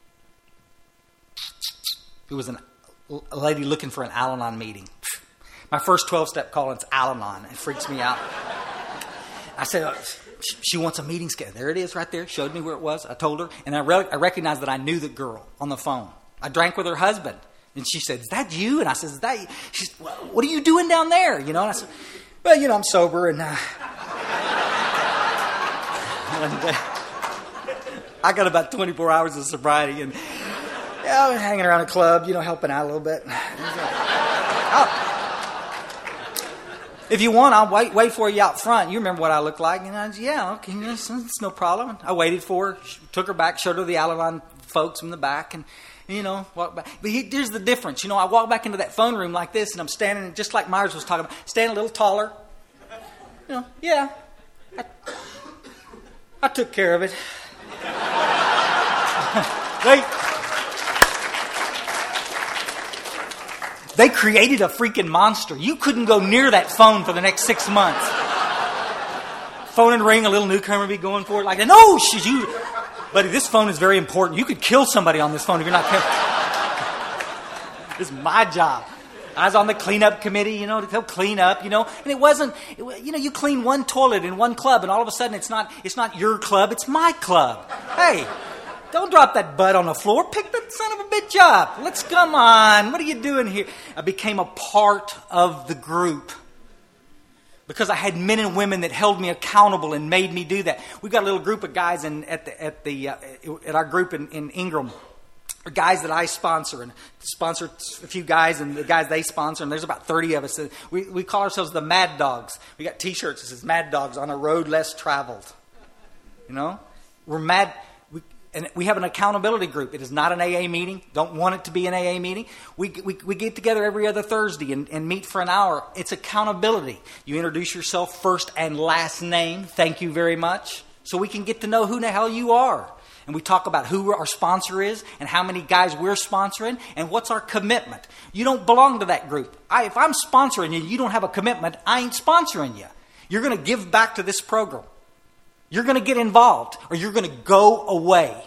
It was a lady looking for an Al-Anon meeting. My first 12-step call, it's Al-Anon. It freaks me out. I said, she wants a meeting schedule. There it is right there. Showed me where it was. I told her. And I recognized that I knew the girl on the phone. I drank with her husband. And she said, is that you? And I said, is that you? She said, what are you doing down there? And I said, well, I'm sober. And I got about 24 hours of sobriety. And I was hanging around a club, helping out a little bit. If you want, I'll wait for you out front. You remember what I looked like. And I said, yeah, okay, it's no problem. I waited for her, took her back, showed her the Al-Anon folks in the back, and, walked back. But here's the difference. I walk back into that phone room like this, and I'm standing, just like Myers was talking about, standing a little taller. Yeah, I took care of it. They created a freaking monster. You couldn't go near that phone for the next 6 months. Phone and ring, a little newcomer be going for it like that. No, you, buddy, this phone is very important. You could kill somebody on this phone if you're not careful. This is my job. I was on the cleanup committee, to help clean up, and it wasn't, you clean one toilet in one club, and all of a sudden it's not your club, it's my club. Hey, don't drop that butt on the floor. Pick the son of a bitch up. Let's come on. What are you doing here? I became a part of the group because I had men and women that held me accountable and made me do that. We've got a little group of guys at our group in Ingram. Guys that I sponsor and sponsor a few guys and the guys they sponsor, and there's about 30 of us. We call ourselves the Mad Dogs. We got T-shirts that says Mad Dogs on a road less traveled. We're mad. And we have an accountability group. It is not an AA meeting. Don't want it to be an AA meeting. We get together every other Thursday and meet for an hour. It's accountability. You introduce yourself first and last name. Thank you very much. So we can get to know who the hell you are. And we talk about who our sponsor is and how many guys we're sponsoring and what's our commitment. You don't belong to that group. If I'm sponsoring you, you don't have a commitment, I ain't sponsoring you. You're going to give back to this program. You're going to get involved or you're going to go away.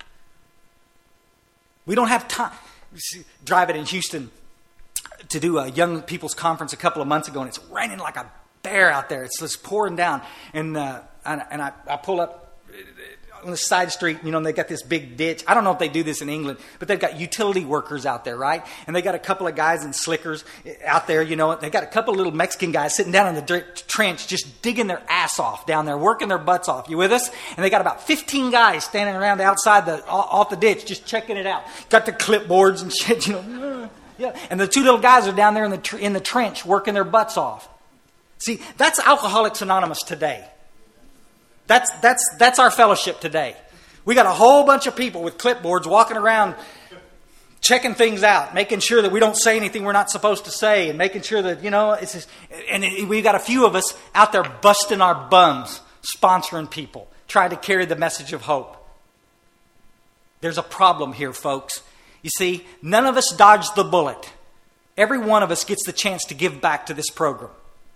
We don't have time. Driving in Houston to do a young people's conference a couple of months ago, and it's raining like a bear out there. It's just pouring down. And I pull up on the side street, and they got this big ditch. I don't know if they do this in England, but they've got utility workers out there, right? And they got a couple of guys in slickers out there, They got a couple of little Mexican guys sitting down in the trench just digging their ass off down there, working their butts off. You with us? And they got about 15 guys standing around outside off the ditch just checking it out. Got the clipboards and shit, Yeah. And the two little guys are down there in the trench working their butts off. See, that's Alcoholics Anonymous today. That's our fellowship today. We got a whole bunch of people with clipboards walking around checking things out, making sure that we don't say anything we're not supposed to say, and making sure that, it's just, we got a few of us out there busting our bums, sponsoring people, trying to carry the message of hope. There's a problem here, folks. You see, none of us dodged the bullet. Every one of us gets the chance to give back to this program.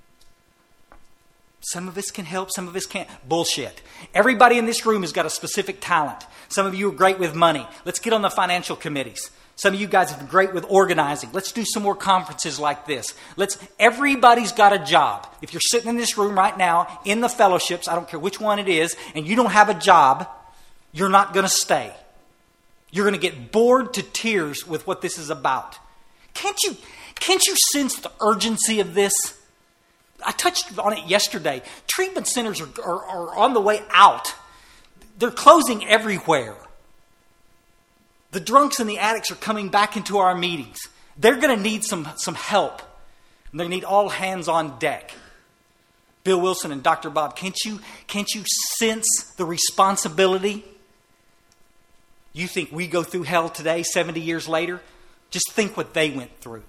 Some of us can help, some of us can't. Bullshit. Everybody in this room has got a specific talent. Some of you are great with money. Let's get on the financial committees. Some of you guys have been great with organizing. Let's do some more conferences like this. Everybody's got a job. If you're sitting in this room right now, in the fellowships, I don't care which one it is, and you don't have a job, you're not going to stay. You're going to get bored to tears with what this is about. Can't you sense the urgency of this? I touched on it yesterday. Treatment centers are on the way out. They're closing everywhere. The drunks and the addicts are coming back into our meetings. They're going to need some help. And they need all hands on deck. Bill Wilson and Dr. Bob, can't you sense the responsibility? You think we go through hell today, 70 years later? Just think what they went through.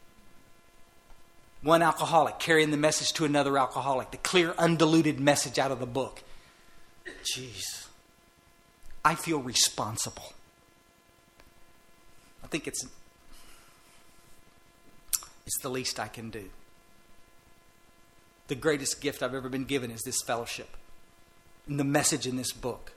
One alcoholic carrying the message to another alcoholic. The clear, undiluted message out of the book. Jeez. I feel responsible. I think it's the least I can do. The greatest gift I've ever been given is this fellowship. And the message in this book.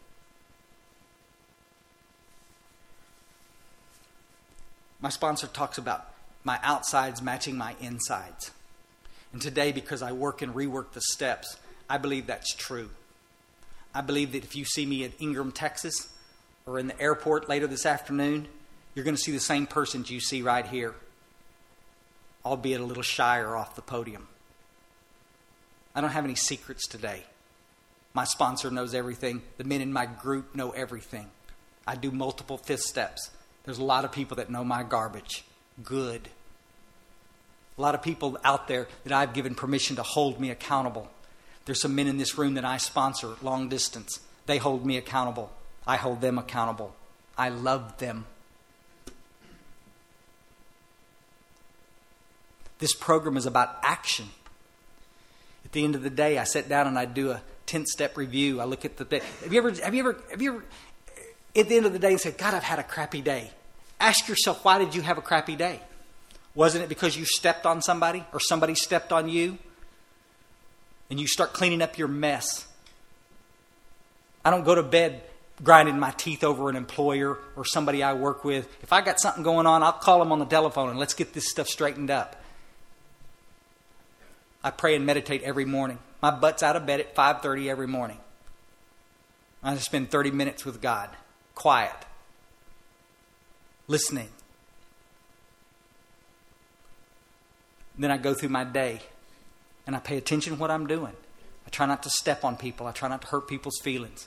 My sponsor talks about my outsides matching my insides. And today, because I work and rework the steps, I believe that's true. I believe that if you see me at Ingram, Texas, or in the airport later this afternoon, you're going to see the same persons you see right here, albeit a little shyer off the podium. I don't have any secrets today. My sponsor knows everything. The men in my group know everything. I do multiple fifth steps. There's a lot of people that know my garbage. Good. A lot of people out there that I've given permission to hold me accountable. There's some men in this room that I sponsor long distance. They hold me accountable. I hold them accountable. I love them. This program is about action. At the end of the day, I sit down and I do a 10-step review. I look at the... Have you ever at the end of the day say, God, I've had a crappy day. Ask yourself, why did you have a crappy day? Wasn't it because you stepped on somebody or somebody stepped on you? And you start cleaning up your mess. I don't go to bed grinding my teeth over an employer or somebody I work with. If I got something going on, I'll call them on the telephone and let's get this stuff straightened up. I pray and meditate every morning. My butt's out of bed at 5:30 every morning. I just spend 30 minutes with God. Quiet. Listening. Then I go through my day and I pay attention to what I'm doing. I try not to step on people. I try not to hurt people's feelings.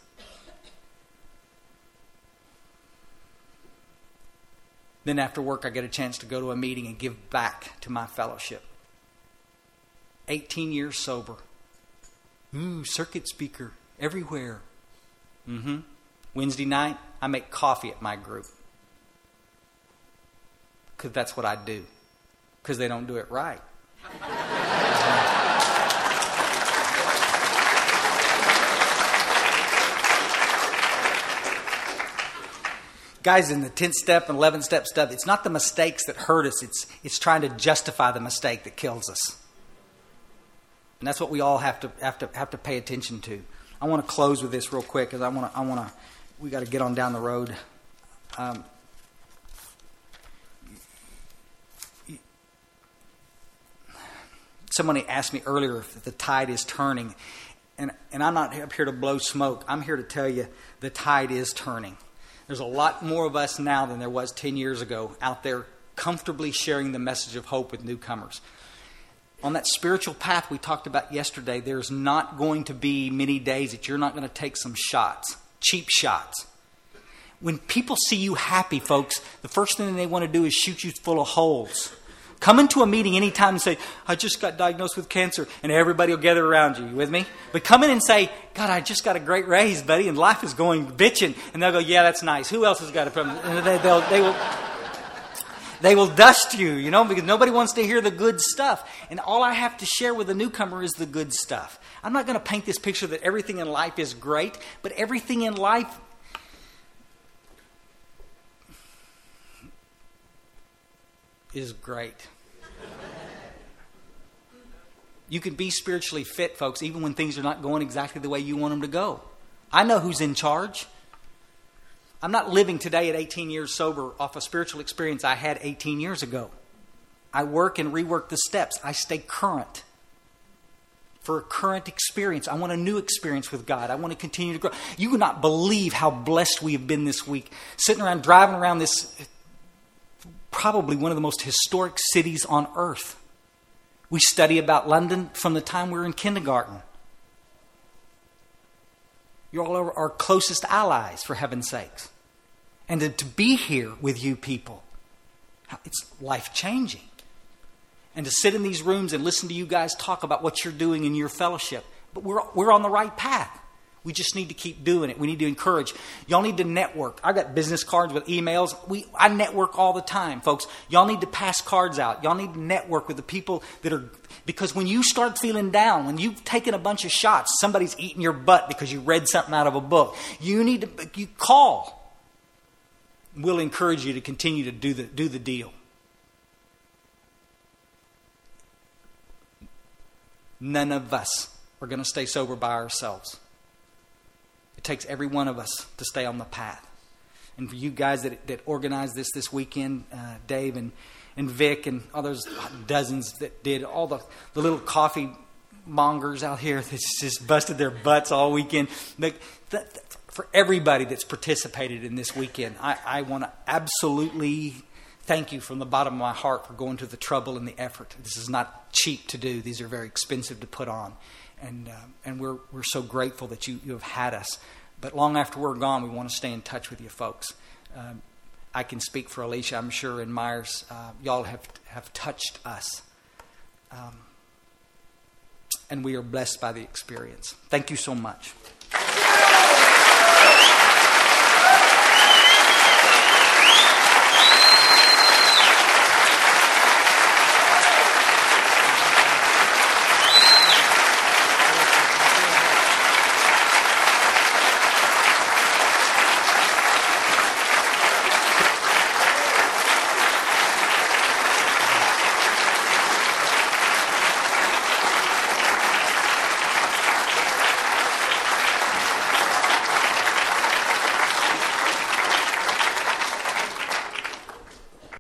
Then after work, I get a chance to go to a meeting and give back to my fellowship. 18 years sober. Circuit speaker everywhere. Wednesday night, I make coffee at my group. Because that's what I do. Because they don't do it right. guys in the 10th step and 11th step stuff, it's not the mistakes that hurt us. It's trying to justify the mistake that kills us. And that's what we all have to pay attention to. I want to close with this real quick because we got to get on down the road. Somebody asked me earlier if the tide is turning. And I'm not up here to blow smoke. I'm here to tell you the tide is turning. There's a lot more of us now than there was 10 years ago out there comfortably sharing the message of hope with newcomers. On that spiritual path we talked about yesterday, there's not going to be many days that you're not going to take some shots, cheap shots. When people see you happy, folks, the first thing they want to do is shoot you full of holes. Come into a meeting anytime and say, I just got diagnosed with cancer, and everybody will gather around you. You with me? But come in and say, God, I just got a great raise, buddy, and life is going bitching. And they'll go, yeah, that's nice. Who else has got a problem? And they will dust you, because nobody wants to hear the good stuff. And all I have to share with a newcomer is the good stuff. I'm not going to paint this picture that everything in life is great, but everything in life is great. You can be spiritually fit, folks, even when things are not going exactly the way you want them to go. I know who's in charge. I'm not living today at 18 years sober off a spiritual experience I had 18 years ago. I work and rework the steps. I stay current. For a current experience. I want a new experience with God. I want to continue to grow. You would not believe how blessed we have been this week. Sitting around, driving around this, probably one of the most historic cities on earth. We study about London from the time we were in kindergarten. You're all our closest allies, for heaven's sakes. And to be here with you people, it's life-changing. And to sit in these rooms and listen to you guys talk about what you're doing in your fellowship. But we're on the right path. We just need to keep doing it. We need to encourage. Y'all need to network. I got business cards with emails. I network all the time, folks. Y'all need to pass cards out. Y'all need to network with the people that are... Because when you start feeling down, when you've taken a bunch of shots, somebody's eating your butt because you read something out of a book, you call. We'll encourage you to continue to do the deal. None of us are going to stay sober by ourselves. It takes every one of us to stay on the path. And for you guys that organized this weekend, Dave and Vic and others, dozens that did, all the little coffee mongers out here that just busted their butts all weekend. For everybody that's participated in this weekend, I want to absolutely thank you from the bottom of my heart for going to the trouble and the effort. This is not cheap to do. These are very expensive to put on. And we're so grateful that you have had us. But long after we're gone, we want to stay in touch with you folks. I can speak for Alicia, I'm sure, and Myers. Y'all have touched us. And we are blessed by the experience. Thank you so much.